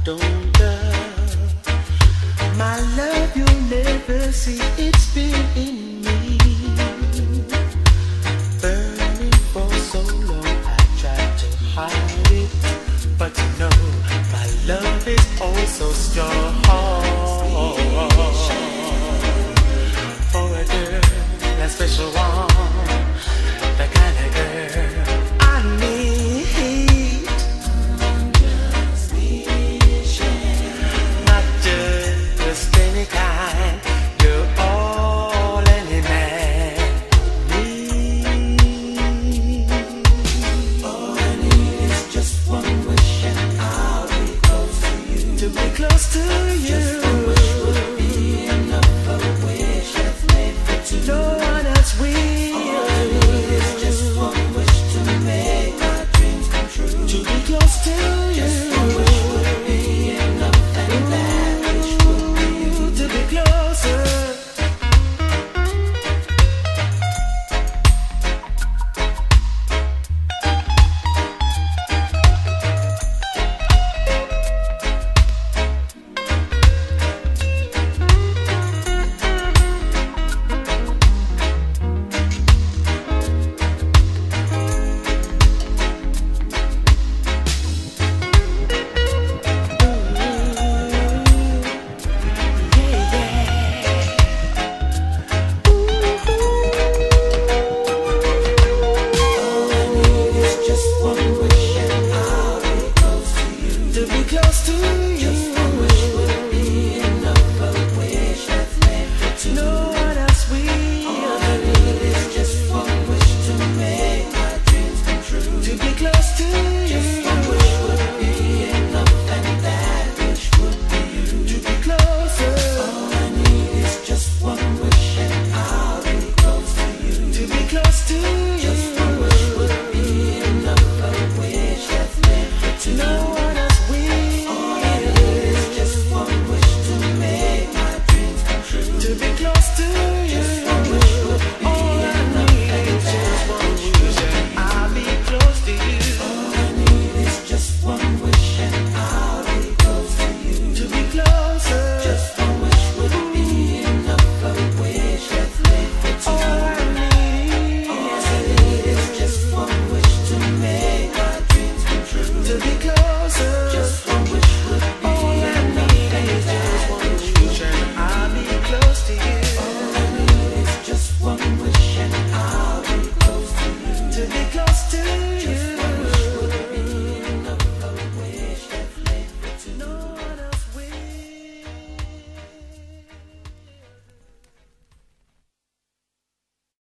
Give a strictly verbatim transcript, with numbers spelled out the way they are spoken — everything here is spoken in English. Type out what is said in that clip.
don't love. My love you'll never see, it's been in me, burning for so long. I tried to hide it, but you know my love is oh so strong. For a girl, that special one, the kind of girl I need. Not just any kind, you're all any man needs. All I need is just one wish and I'll be close to you. To be close to you. Just one wish would be enough, a wish that's made for two. No one else will. All I need is just one wish to make my dreams come true. To be close to you. Just one wish would be enough, and that wish would be you. To be closer. To be close to you.